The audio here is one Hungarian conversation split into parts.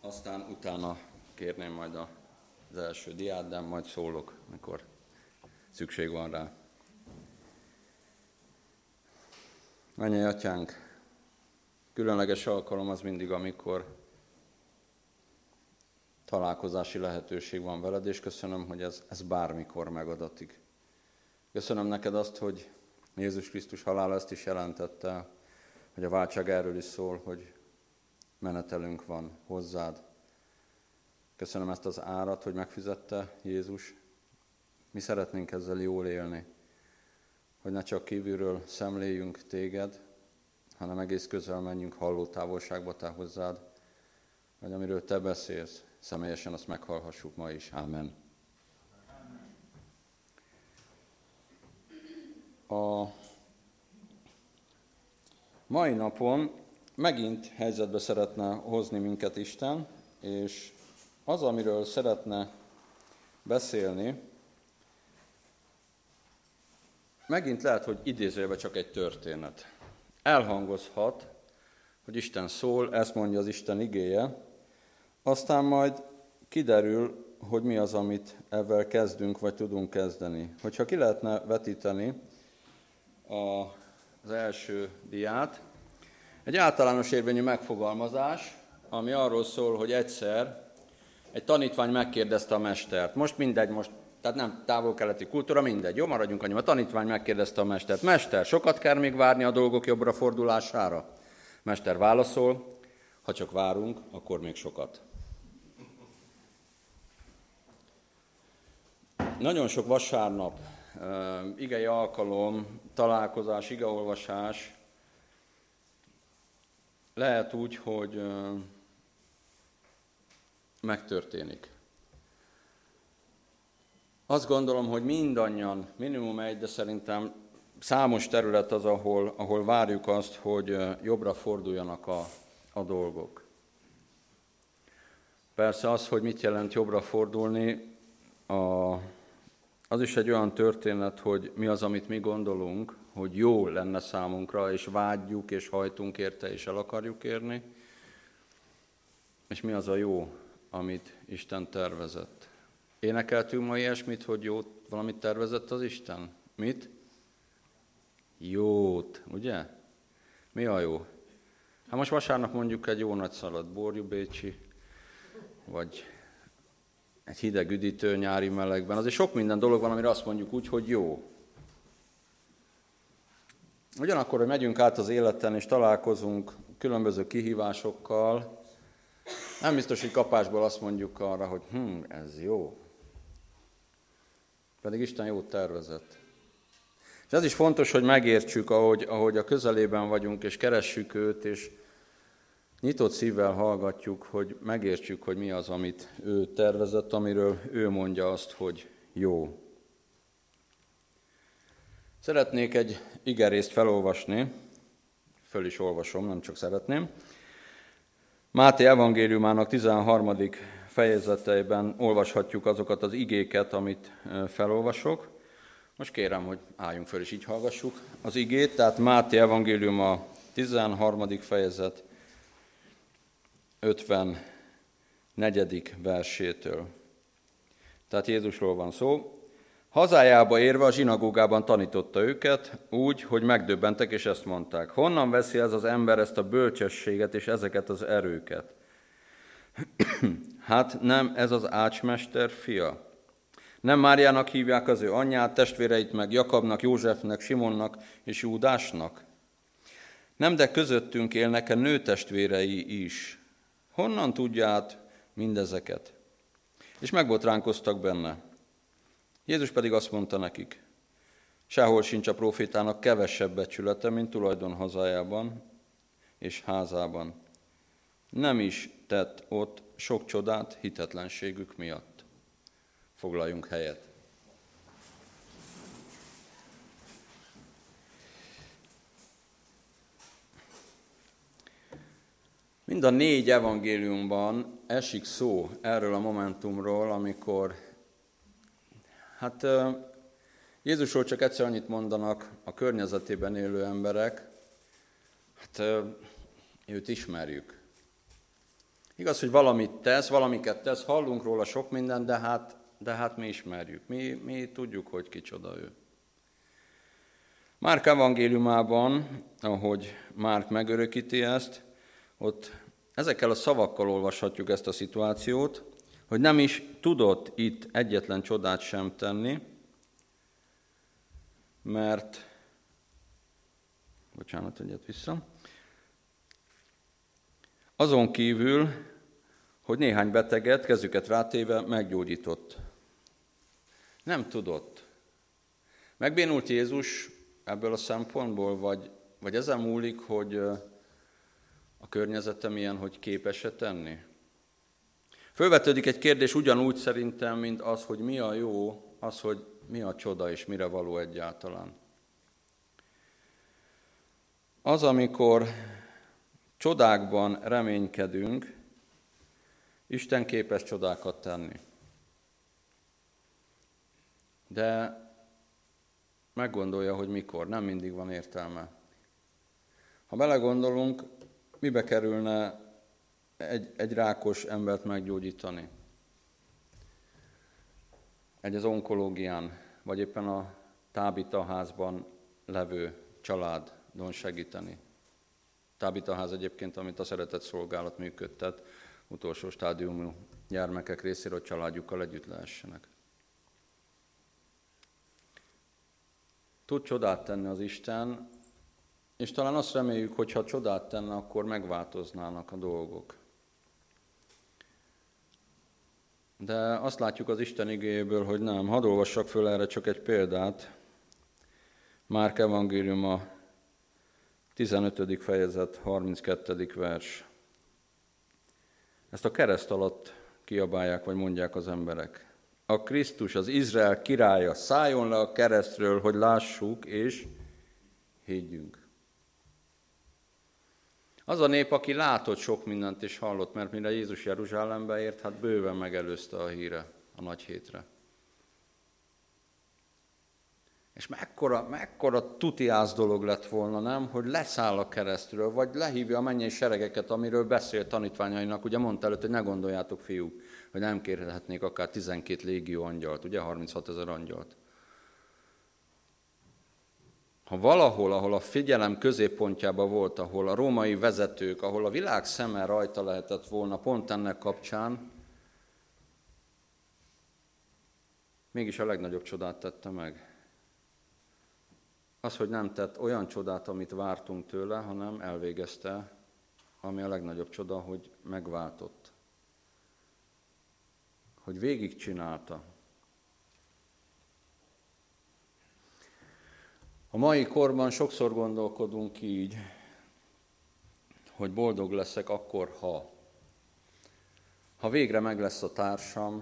Aztán utána kérném majd az első diát, de majd szólok, mikor szükség van rá. Mennyei Atyánk, különleges alkalom az mindig, amikor találkozási lehetőség van veled, és köszönöm, hogy ez bármikor megadatik. Köszönöm neked azt, hogy Jézus Krisztus halála ezt is jelentette, hogy a váltság erről is szól, hogy menetelünk van hozzád. Köszönöm ezt az árat, hogy megfizette Jézus. Mi szeretnénk ezzel jól élni, hogy ne csak kívülről szemléljünk téged, hanem egész közel menjünk hallótávolságba te hozzád, vagy amiről te beszélsz, személyesen azt meghallhassuk ma is. Ámen. A mai napon megint helyzetbe szeretne hozni minket Isten, és az, amiről szeretne beszélni, megint lehet, hogy idézőjelben csak egy történet. Elhangozhat, hogy Isten szól, ezt mondja az Isten igéje, aztán majd kiderül, hogy mi az, amit ezzel kezdünk, vagy tudunk kezdeni. Hogyha ki lehetne vetíteni az első diát, egy általános érvényű megfogalmazás, ami arról szól, hogy egyszer egy tanítvány megkérdezte a mestert. Most mindegy, tehát nem távol-keleti kultúra, mindegy, jó, maradjunk annyiban. A tanítvány megkérdezte a mestert. Mester, sokat kell még várni a dolgok jobbra fordulására? Mester válaszol, ha csak várunk, akkor még sokat. Nagyon sok vasárnap, igei alkalom, találkozás, igeolvasás lehet úgy, hogy megtörténik. Azt gondolom, hogy mindannyian, minimum egy, de szerintem számos terület az, ahol várjuk azt, hogy jobbra forduljanak a dolgok. Persze az, hogy mit jelent jobbra fordulni, az is egy olyan történet, hogy mi az, amit mi gondolunk, hogy jó lenne számunkra, és vágyjuk, és hajtunk érte, és el akarjuk érni, és mi az a jó, amit Isten tervezett. Énekeltünk ma ilyesmit, hogy jót, valamit tervezett az Isten? Mit? Jót, ugye? Mi a jó? Hát most vasárnap mondjuk egy jó nagy szaladt borjú bécsi, vagy egy hideg üdítő nyári melegben. Azért sok minden dolog van, amire azt mondjuk úgy, hogy jó. Ugyanakkor, hogy megyünk át az életen, és találkozunk különböző kihívásokkal, nem biztos, hogy kapásból azt mondjuk arra, hogy ez jó. Pedig Isten jót tervezett. És ez is fontos, hogy megértsük, ahogy a közelében vagyunk, és keressük őt, és nyitott szívvel hallgatjuk, hogy megértsük, hogy mi az, amit ő tervezett, amiről ő mondja azt, hogy jó. Szeretnék egy igerészt felolvasni, föl is olvasom, nem csak szeretném. Máté evangéliumának 13. fejezeteiben olvashatjuk azokat az igéket, amit felolvasok. Most kérem, hogy álljunk föl és így hallgassuk az igét, tehát Máté evangélium a 13. fejezet 54. versétől. Tehát Jézusról van szó. Hazájába érve a zsinagógában tanította őket úgy, hogy megdöbbentek, és ezt mondták. Honnan veszi ez az ember ezt a bölcsességet és ezeket az erőket? Hát nem ez az ácsmester fia? Nem Máriának hívják az ő anyját, testvéreit meg Jakabnak, Józsefnek, Simonnak és Júdásnak? Nem, de közöttünk élnek-e nőtestvérei is? Honnan tudja át mindezeket? És megbotránkoztak benne. Jézus pedig azt mondta nekik, sehol sincs a profétának kevesebb becsülete, mint tulajdon hazájában és házában. Nem is tett ott sok csodát hitetlenségük miatt. Foglaljunk helyet. Mind a 4 evangéliumban esik szó erről a momentumról, amikor Jézusról csak egyszer annyit mondanak a környezetében élő emberek, őt ismerjük. Igaz, hogy valamit tesz, valamiket tesz, hallunk róla sok mindent, de hát mi ismerjük. Mi tudjuk, hogy kicsoda ő. Márk evangéliumában, ahogy Márk megörökíti ezt, ott ezekkel a szavakkal olvashatjuk ezt a szituációt, hogy nem is tudott itt egyetlen csodát sem tenni, mert, egyet vissza, azon kívül, hogy néhány beteget, kezüket rátéve meggyógyított. Nem tudott. Megbénult Jézus ebből a szempontból, vagy ezen múlik, hogy a környezetem ilyen, hogy képes-e tenni? Fölvetődik egy kérdés ugyanúgy szerintem, mint az, hogy mi a jó, az, hogy mi a csoda és mire való egyáltalán. Az, amikor csodákban reménykedünk, Isten képes csodákat tenni. De meggondolja, hogy mikor, nem mindig van értelme. Ha belegondolunk, mibe kerülne egy rákos embert meggyógyítani? Az onkológián, vagy éppen a Tábita házban levő családon segíteni. Tábita ház egyébként, amit a Szeretett Szolgálat működtet, utolsó stádiumú gyermekek részére, hogy családjukkal együtt lehessenek. Tud csodát tenni az Isten, és talán azt reméljük, hogy ha csodát tenne, akkor megváltoznának a dolgok. De azt látjuk az Isten igéjéből, hogy nem. Hadd olvassak föl erre csak egy példát. Márk evangéliuma 15. fejezet, 32. vers. Ezt a kereszt alatt kiabálják, vagy mondják az emberek. A Krisztus, az Izrael királya, szálljon le a keresztről, hogy lássuk és higgyünk. Az a nép, aki látott sok mindent és hallott, mert mire Jézus Jeruzsálembe ért, hát bőven megelőzte a híre a nagy hétre. És mekkora tutiász dolog lett volna, nem? Hogy leszáll a keresztről, vagy lehívja a mennyei seregeket, amiről beszél tanítványainak. Ugye mondta előtt, hogy ne gondoljátok, fiúk, hogy nem kérhetnék akár 12 légió angyalt, ugye 36 000 angyalt. Ha valahol, ahol a figyelem középpontjában volt, ahol a római vezetők, ahol a világ szeme rajta lehetett volna pont ennek kapcsán, mégis a legnagyobb csodát tette meg. Az, hogy nem tett olyan csodát, amit vártunk tőle, hanem elvégezte, ami a legnagyobb csoda, hogy megváltott. Hogy végigcsinálta. A mai korban sokszor gondolkodunk így, hogy boldog leszek akkor, ha végre meg lesz a társam,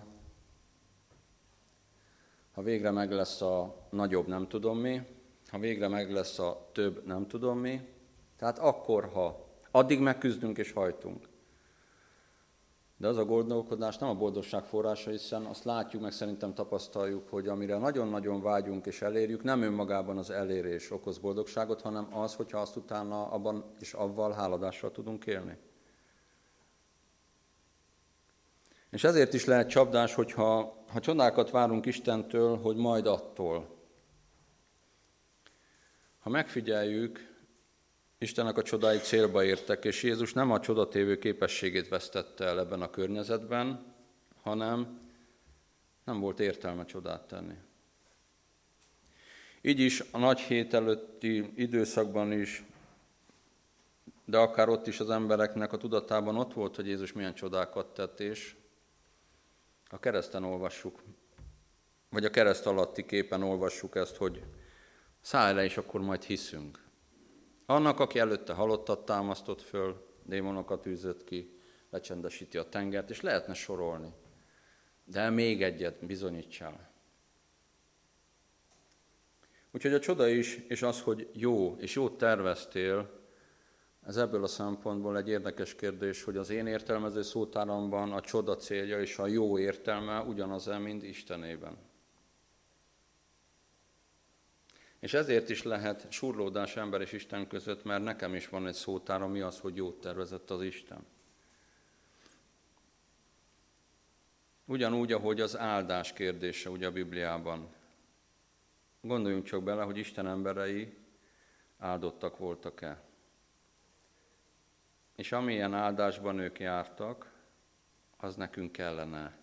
ha végre meg lesz a nagyobb nem tudom mi, ha végre meg lesz a több nem tudom mi, tehát akkor, ha addig megküzdünk és hajtunk. De az a gondolkodás nem a boldogság forrása, hiszen azt látjuk, meg szerintem tapasztaljuk, hogy amire nagyon-nagyon vágyunk és elérjük, nem önmagában az elérés okoz boldogságot, hanem az, hogyha azt utána abban és avval háladással tudunk élni. És ezért is lehet csapdás, hogyha csodákat várunk Istentől, hogy majd attól. Ha megfigyeljük, Istennek a csodái célba értek, és Jézus nem a csodatévő képességét vesztette el ebben a környezetben, hanem nem volt értelme csodát tenni. Így is a nagy hét előtti időszakban is, de akár ott is az embereknek a tudatában ott volt, hogy Jézus milyen csodákat tett, és a kereszten olvassuk, vagy a kereszt alatti képen olvassuk ezt, hogy szállj le, és akkor majd hiszünk. Annak, aki előtte halottat támasztott föl, démonokat űzött ki, lecsendesíti a tengert, és lehetne sorolni. De még egyet bizonyítsál. Úgyhogy a csoda is, és az, hogy jó, és jót terveztél, ez ebből a szempontból egy érdekes kérdés, hogy az én értelmező szótáramban a csoda célja és a jó értelme ugyanaz-e, mint Istenében. És ezért is lehet surlódás ember és Isten között, mert nekem is van egy szótára, mi az, hogy jót tervezett az Isten. Ugyanúgy, ahogy az áldás kérdése ugye a Bibliában. Gondoljunk csak bele, hogy Isten emberei áldottak voltak-e. És amilyen áldásban ők jártak, az nekünk kellene.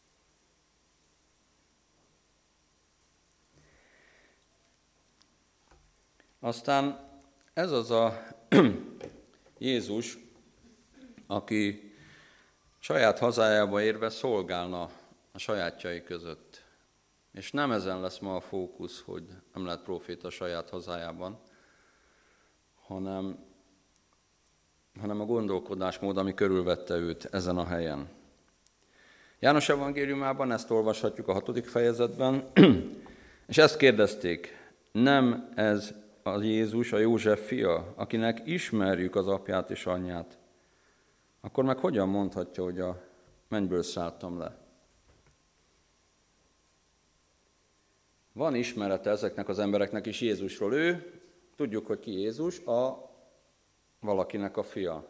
Aztán ez az a Jézus, aki saját hazájába érve szolgálna a sajátjai között. És nem ezen lesz ma a fókusz, hogy nem lehet próféta saját hazájában, hanem a gondolkodásmód, ami körülvette őt ezen a helyen. János evangéliumában ezt olvashatjuk a 6. fejezetben, és ezt kérdezték, nem ez a Jézus, a József fia, akinek ismerjük az apját és anyját, akkor meg hogyan mondhatja, hogy a mennyből szálltam le? Van ismerete ezeknek az embereknek is Jézusról. Ő, tudjuk, hogy ki Jézus, a valakinek a fia.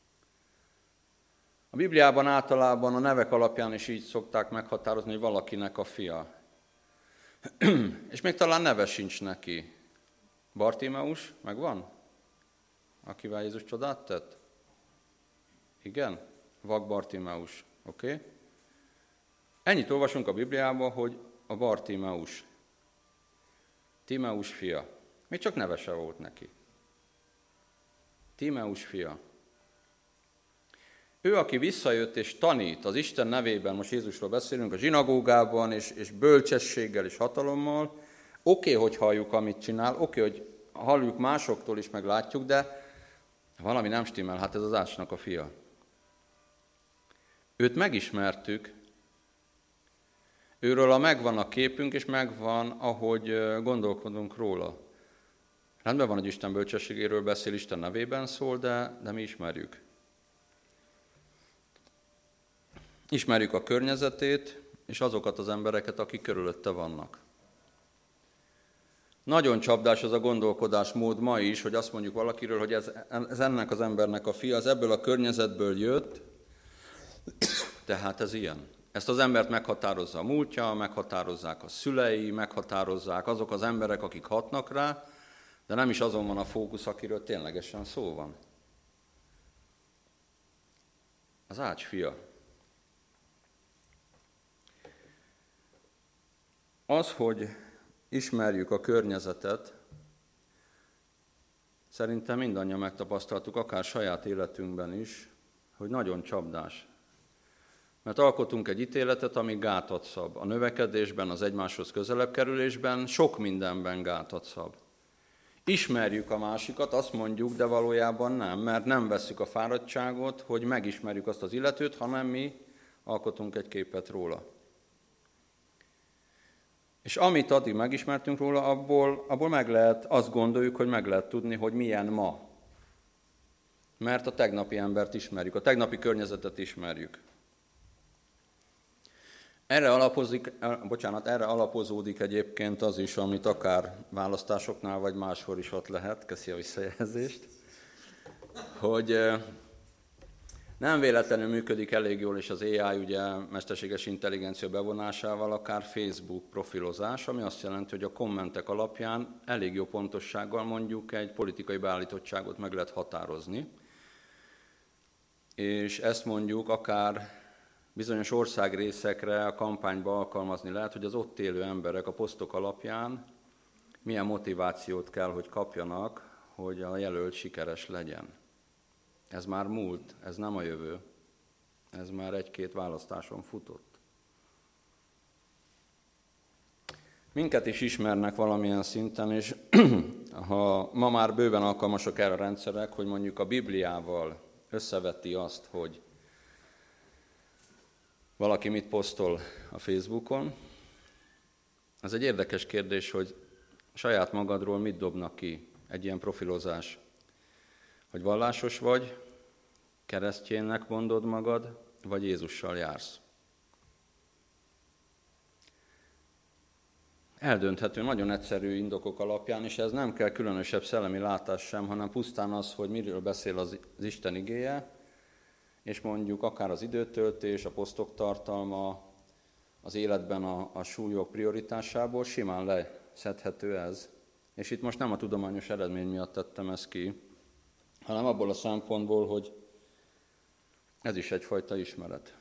A Bibliában általában a nevek alapján is így szokták meghatározni, hogy valakinek a fia. És még talán neve sincs neki. Bartimeus megvan? Akivel Jézus csodát tett? Igen? Vak Bartimeus. Oké? Ennyit olvasunk a Bibliában, hogy a Bartimeus. Timeus fia. Még csak neve se volt neki. Timeus fia. Ő, aki visszajött és tanít az Isten nevében, most Jézusról beszélünk, a zsinagógában, és bölcsességgel és hatalommal, oké, hogy halljuk, amit csinál, oké, hogy halljuk másoktól is, meg látjuk, de valami nem stimmel, hát ez az Ácsnak a fia. Őt megismertük, őről megvan a képünk, és megvan, ahogy gondolkodunk róla. Rendben van, hogy Isten bölcsességéről beszél, Isten nevében szól, de mi ismerjük. Ismerjük a környezetét, és azokat az embereket, akik körülötte vannak. Nagyon csapdás az a gondolkodásmód ma is, hogy azt mondjuk valakiről, hogy ez ennek az embernek a fia, az ebből a környezetből jött, tehát ez ilyen. Ezt az embert meghatározza a múltja, meghatározzák a szülei, meghatározzák azok az emberek, akik hatnak rá, de nem is azon van a fókusz, akiről ténylegesen szó van. Az Ács fia. Az, hogy ismerjük a környezetet, szerintem mindannyian megtapasztaltuk, akár saját életünkben is, hogy nagyon csapdás. Mert alkotunk egy ítéletet, ami gátat szab. A növekedésben, az egymáshoz közelebb kerülésben, sok mindenben gátat szab. Ismerjük a másikat, azt mondjuk, de valójában nem, mert nem vesszük a fáradtságot, hogy megismerjük azt az illetőt, hanem mi alkotunk egy képet róla. És amit addig megismertünk róla, abból meg lehet, azt gondoljuk, hogy meg lehet tudni, hogy milyen ma. Mert a tegnapi embert ismerjük, a tegnapi környezetet ismerjük. Erre alapozódik egyébként az is, amit akár választásoknál, vagy máshol is ott lehet, köszi a visszajelzést, hogy nem véletlenül működik elég jól is az AI, ugye mesterséges intelligencia bevonásával, akár Facebook profilozás, ami azt jelenti, hogy a kommentek alapján elég jó pontossággal mondjuk egy politikai beállítottságot meg lehet határozni. És ezt mondjuk akár bizonyos országrészekre a kampányba alkalmazni lehet, hogy az ott élő emberek a posztok alapján milyen motivációt kell, hogy kapjanak, hogy a jelölt sikeres legyen. Ez már múlt, ez nem a jövő. Ez már egy-két választáson futott. Minket is ismernek valamilyen szinten, és ha ma már bőven alkalmasak erre a rendszerek, hogy mondjuk a Bibliával összeveti azt, hogy valaki mit posztol a Facebookon, ez egy érdekes kérdés, hogy saját magadról mit dobnak ki egy ilyen profilozás. Hogy vallásos vagy, keresztjénnek mondod magad, vagy Jézussal jársz. Eldönthető nagyon egyszerű indokok alapján, és ez nem kell különösebb szellemi látás sem, hanem pusztán az, hogy miről beszél az Isten igéje, és mondjuk akár az időtöltés, a posztok tartalma, az életben a súlyok prioritásából, simán leszedhető ez. És itt most nem a tudományos eredmény miatt tettem ezt ki, hanem abból a szempontból, hogy ez is egyfajta ismeret.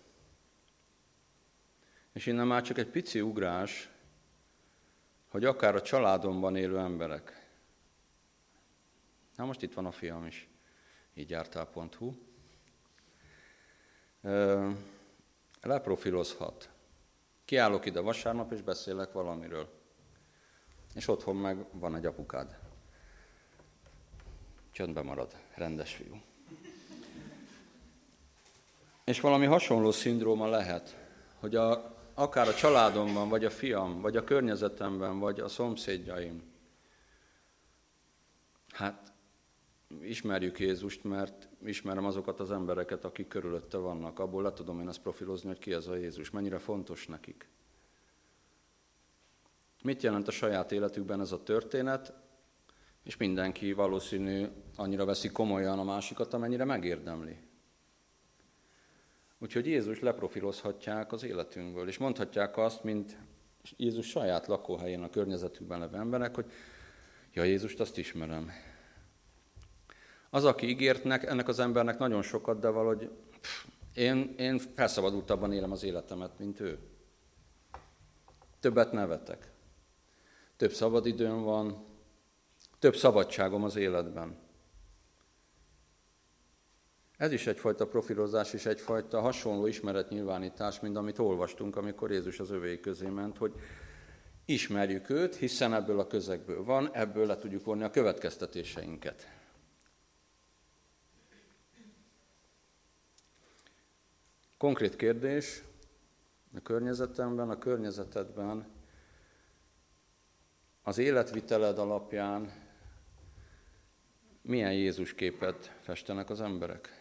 És innen már csak egy pici ugrás, hogy akár a családomban élő emberek. Na most itt van a fiam is, így jártál.hu. Leprofilozhat. Kiállok ide vasárnap, és beszélek valamiről. És otthon meg van egy apukád. Csöndbe marad, rendes fiú. És valami hasonló szindróma lehet, hogy akár a családomban, vagy a fiam, vagy a környezetemben, vagy a szomszédjaim. Hát ismerjük Jézust, mert ismerem azokat az embereket, akik körülötte vannak. Abból le tudom én ezt profilozni, hogy ki ez a Jézus, mennyire fontos nekik. Mit jelent a saját életükben ez a történet? És mindenki valószínű annyira veszi komolyan a másikat, amennyire megérdemli. Úgyhogy Jézus leprofilozhatják az életünkből, és mondhatják azt, mint Jézus saját lakóhelyén, a környezetükben levő emberek, hogy ja, Jézust azt ismerem. Az, aki ígért ennek az embernek nagyon sokat, de valahogy én felszabadultabban élem az életemet, mint ő. Többet nevetek. Több szabadidőm van, több szabadságom az életben. Ez is egyfajta profilozás és egyfajta hasonló ismeretnyilvánítás, mint amit olvastunk, amikor Jézus az övéi közé ment, hogy ismerjük őt, hiszen ebből a közegből van, ebből le tudjuk vonni a következtetéseinket. Konkrét kérdés, a környezetemben, a környezetedben, az életviteled alapján milyen Jézus képet festenek az emberek?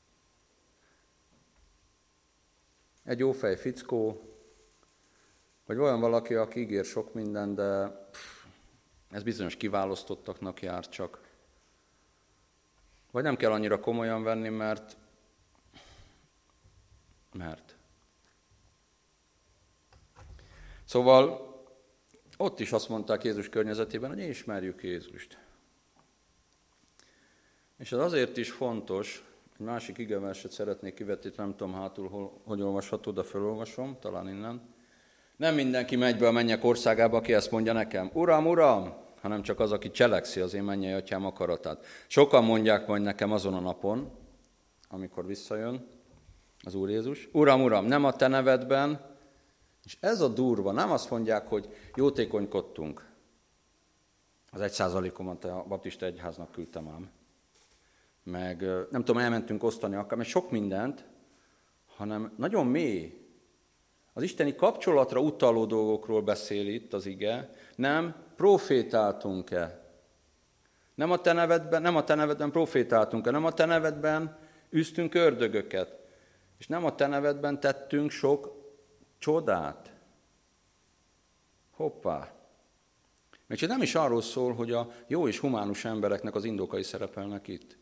Egy jófej fickó, vagy olyan valaki, aki ígér sok mindent, de ez bizonyos kiválasztottaknak jár csak. Vagy nem kell annyira komolyan venni, mert. Szóval ott is azt mondták Jézus környezetében, hogy ismerjük Jézust. És ez azért is fontos, egy másik igeverset szeretnék kivetíteni, nem tudom hátul, hogy olvasható, de felolvasom, talán innen. Nem mindenki megy be a mennyek országába, aki ezt mondja nekem, Uram, Uram, hanem csak az, aki cselekszi az én mennyei atyám akaratát. Sokan mondják majd nekem azon a napon, amikor visszajön az Úr Jézus, Uram, Uram, nem a te nevedben, és ez a durva, nem azt mondják, hogy jótékonykodtunk. Az 1%-omat a baptista egyháznak küldtem ám. Meg nem tudom, elmentünk osztani akár, mert sok mindent, hanem nagyon mély. Az isteni kapcsolatra utaló dolgokról beszél itt az ige. Nem profétáltunk-e? Nem a te nevedben profétáltunk-e? Nem a te nevedben üztünk ördögöket? És nem a te nevedben tettünk sok csodát? Hoppá! Még csak nem is arról szól, hogy a jó és humánus embereknek az indokai szerepelnek itt.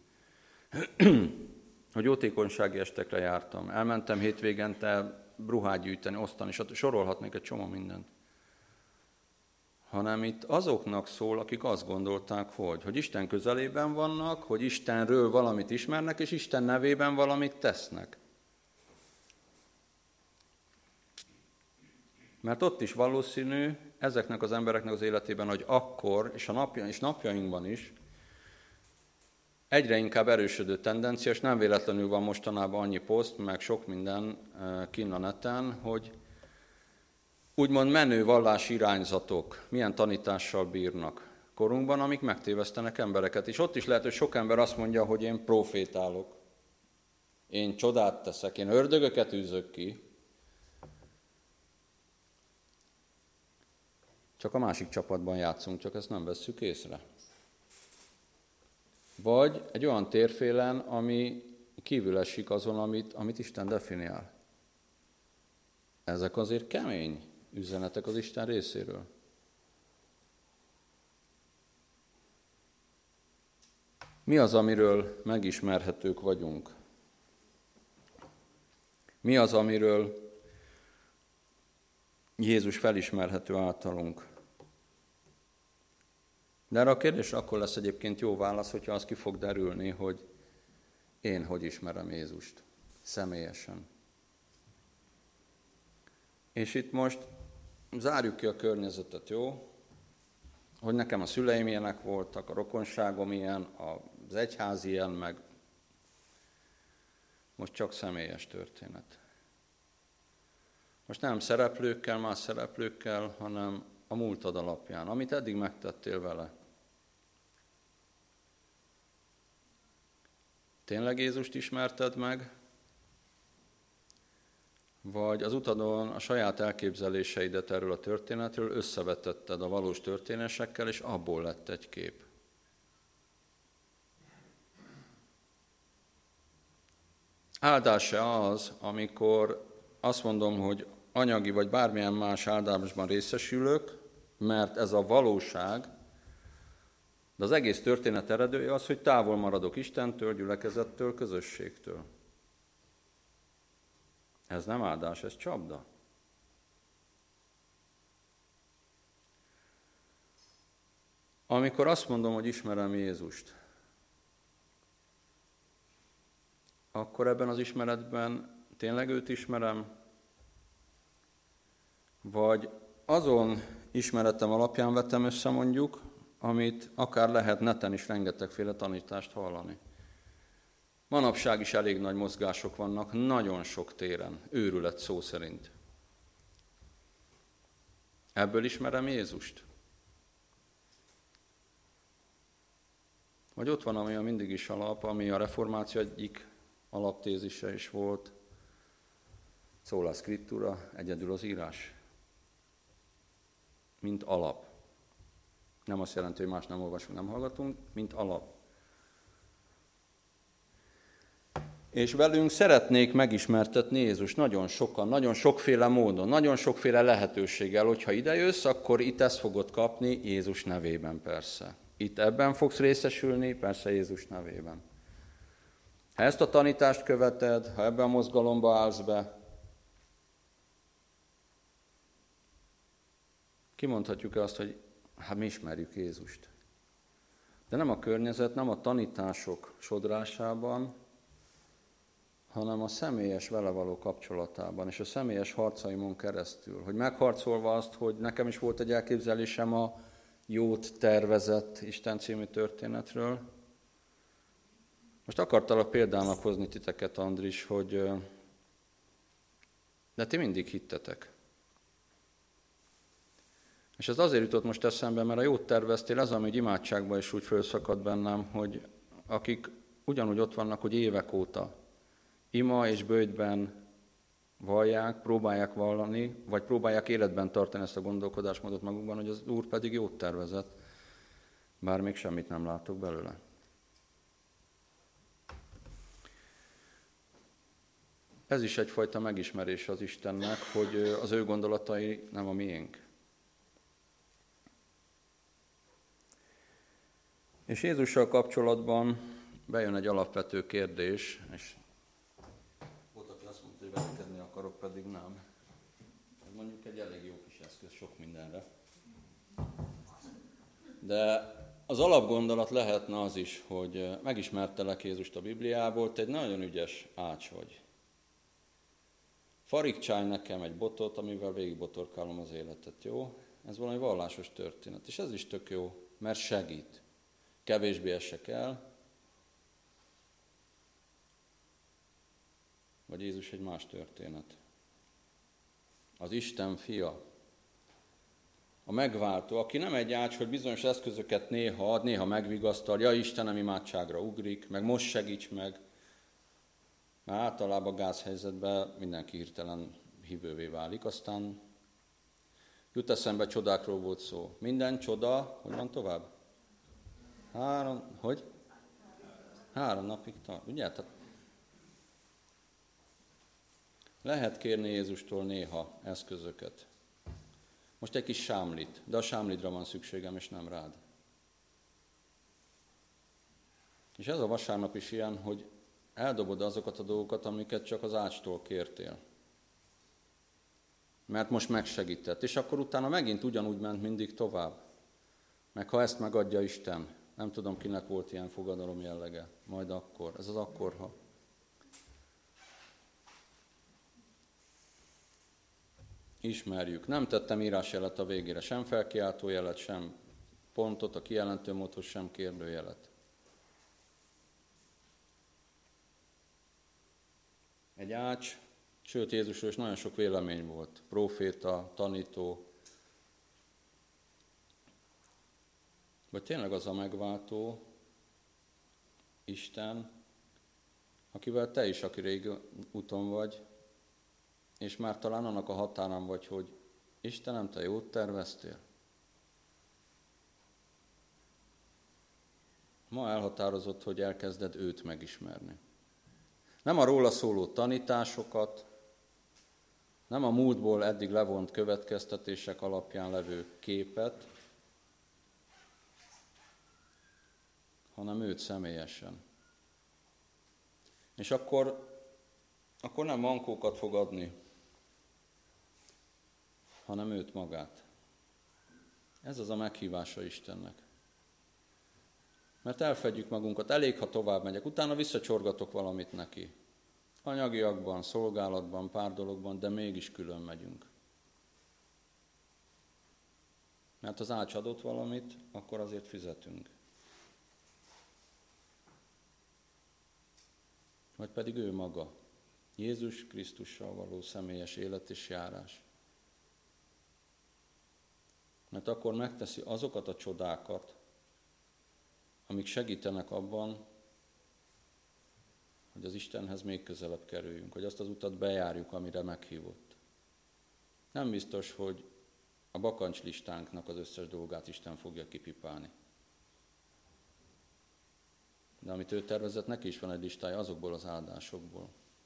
Hogy jótékonysági estekre jártam. Elmentem hétvégente bruhát gyűjteni, osztani, és sorolhatnék egy csomó mindent. Hanem itt azoknak szól, akik azt gondolták, hogy Isten közelében vannak, hogy Istenről valamit ismernek, és Isten nevében valamit tesznek. Mert ott is valószínű ezeknek az embereknek az életében, hogy akkor, és napjainkban is, egyre inkább erősödő tendencia, és nem véletlenül van mostanában annyi poszt, meg sok minden kinn a neten, hogy úgymond menő vallási irányzatok milyen tanítással bírnak korunkban, amik megtévesztenek embereket. És ott is lehet, hogy sok ember azt mondja, hogy én profétálok, én csodát teszek, én ördögöket űzök ki. Csak a másik csapatban játszunk, csak ezt nem vesszük észre. Vagy egy olyan térfélen, ami kívül esik azon, amit Isten definiál. Ezek azért kemény üzenetek az Isten részéről. Mi az, amiről megismerhetők vagyunk? Mi az, amiről Jézus felismerhető általunk. De erre a kérdésre akkor lesz egyébként jó válasz, hogyha az ki fog derülni, hogy én hogy ismerem Jézust személyesen. És itt most zárjuk ki a környezetet, jó? Hogy nekem a szüleim ilyenek voltak, a rokonságom ilyen, az egyház ilyen, meg most csak személyes történet. Most nem szereplőkkel, más szereplőkkel, hanem a múltad alapján, amit eddig megtettél vele. Tényleg Jézust ismerted meg? Vagy az utadon a saját elképzeléseidet erről a történetről összevetetted a valós történésekkel, és abból lett egy kép. Áldás-e az, amikor azt mondom, hogy anyagi vagy bármilyen más áldásban részesülök, mert ez a valóság, de az egész történet eredője az, hogy távol maradok Istentől, gyülekezettől, közösségtől. Ez nem áldás, ez csapda. Amikor azt mondom, hogy ismerem Jézust, akkor ebben az ismeretben tényleg őt ismerem, vagy azon ismeretem alapján vettem össze mondjuk, amit akár lehet neten is rengetegféle tanítást hallani. Manapság is elég nagy mozgások vannak, nagyon sok téren, őrület szó szerint. Ebből ismerem Jézust? Vagy ott van, ami a mindig is alap, ami a reformáció egyik alaptézise is volt, sola scriptura, egyedül az írás. Mint alap. Nem azt jelenti, hogy más nem olvasunk, nem hallgatunk, mint alap. És velünk szeretnék megismertetni Jézus nagyon sokan, nagyon sokféle módon, nagyon sokféle lehetőséggel. Hogyha idejössz, akkor itt ezt fogod kapni Jézus nevében persze. Itt ebben fogsz részesülni, persze Jézus nevében. Ha ezt a tanítást követed, ha ebben a mozgalomba állsz be, kimondhatjuk azt, hogy hát mi ismerjük Jézust. De nem a környezet, nem a tanítások sodrásában, hanem a személyes vele való kapcsolatában, és a személyes harcaimon keresztül. Hogy megharcolva azt, hogy nekem is volt egy elképzelésem a jót tervezett Isten című történetről. Most akartalak példának hozni titeket, Andris, hogy de ti mindig hittetek. És ez azért jutott most eszembe, mert a jót terveztél, ez, ami egy imádságban is úgy fölszakad bennem, hogy akik ugyanúgy ott vannak, hogy évek óta ima és böjtben vallják, próbálják vallani, vagy próbálják életben tartani ezt a gondolkodásmódot magukban, hogy az Úr pedig jót tervezett, bár még semmit nem látok belőle. Ez is egyfajta megismerés az Istennek, hogy az ő gondolatai nem a miénk. És Jézussal kapcsolatban bejön egy alapvető kérdés, és volt, aki azt mondta, hogy verekedni akarok, pedig nem. Ez mondjuk egy elég jó kis eszköz sok mindenre. De az alapgondolat lehetne az is, hogy megismertelek Jézust a Bibliából, te egy nagyon ügyes ács vagy. Farigcsálj nekem egy botot, amivel végigbotorkálom az életet, jó? Ez valami vallásos történet, és ez is tök jó, mert segít. Kevésbé esek el, vagy Jézus egy más történet. Az Isten fia, a megváltó, aki nem egy ács, hogy bizonyos eszközöket néha ad, néha megvigasztal, ja Istenem, imádságra ugrik, meg most segíts meg, mert általában gázhelyzetben mindenki hirtelen hívővé válik, aztán jut eszembe, csodákról volt szó. Minden csoda, hogy van tovább? 3 napig tart, ugye? Tehát lehet kérni Jézustól néha eszközöket. Most egy kis sámlit, de a sámlidra van szükségem, és nem rád. És ez a vasárnap is ilyen, hogy eldobod azokat a dolgokat, amiket csak az ácstól kértél. mert most megsegített. És akkor utána megint ugyanúgy ment mindig tovább. Meg ha ezt megadja Isten, nem tudom, kinek volt ilyen fogadalom jellege, majd akkor, ez az akkor, ha. Ismerjük. Nem tettem írásjelet a végére, sem felkiáltójelet, sem pontot, a kijelentő módhoz, sem kérdőjelet. Egy ács, sőt Jézusról is nagyon sok vélemény volt. Próféta, tanító, vagy tényleg az a megváltó Isten, akivel te is, aki rég úton vagy, és már talán annak a határán vagy, hogy Istenem, te jót terveztél? Ma elhatározott, hogy elkezded őt megismerni. Nem a róla szóló tanításokat, nem a múltból eddig levont következtetések alapján levő képet, hanem őt személyesen. És akkor nem mankókat fog adni, hanem őt magát. Ez az a meghívása Istennek. Mert elfedjük magunkat, elég, ha tovább megyek, utána visszacsorgatok valamit neki. Anyagiakban, szolgálatban, pár dologban, de mégis külön megyünk. Mert az ács adott valamit, akkor azért fizetünk. Vagy pedig ő maga, Jézus Krisztussal való személyes élet és járás. Mert akkor megteszi azokat a csodákat, amik segítenek abban, hogy az Istenhez még közelebb kerüljünk, hogy azt az utat bejárjuk, amire meghívott. Nem biztos, hogy a bakancslistánknak az összes dolgát Isten fogja kipipálni. De amit ő tervezett, neki is van egy listája azokból az áldásokból.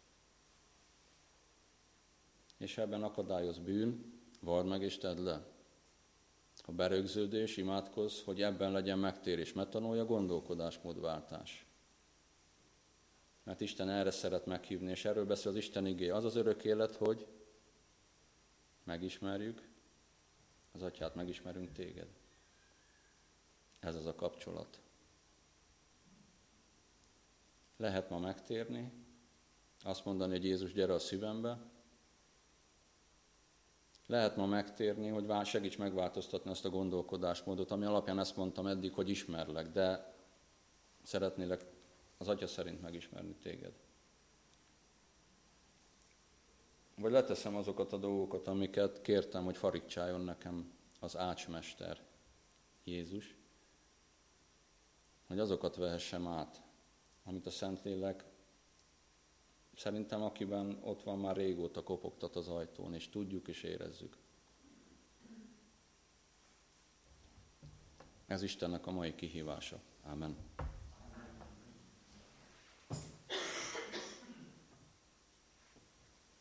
És ha ebben akadályoz bűn, vald meg és tedd le. Ha berögződés, imádkozz, hogy ebben legyen megtérés, metanolja gondolkodásmódváltás. Mert Isten erre szeret meghívni, és erről beszél az Isten igéje. Az az örök élet, hogy megismerjük az Atyát, megismerünk téged. Ez az a kapcsolat. Lehet ma megtérni, azt mondani, hogy Jézus, gyere a szívembe. Lehet ma megtérni, hogy segíts megváltoztatni azt a gondolkodásmódot, ami alapján ezt mondtam eddig, hogy ismerlek, de szeretnélek az Atya szerint megismerni téged. Vagy leteszem azokat a dolgokat, amiket kértem, hogy farigcsáljon nekem az ácsmester, Jézus, hogy azokat vehessem át, amit a Szentlélek szerintem akiben ott van már régóta kopogtat az ajtón, és tudjuk és érezzük. Ez Istennek a mai kihívása. Ámen.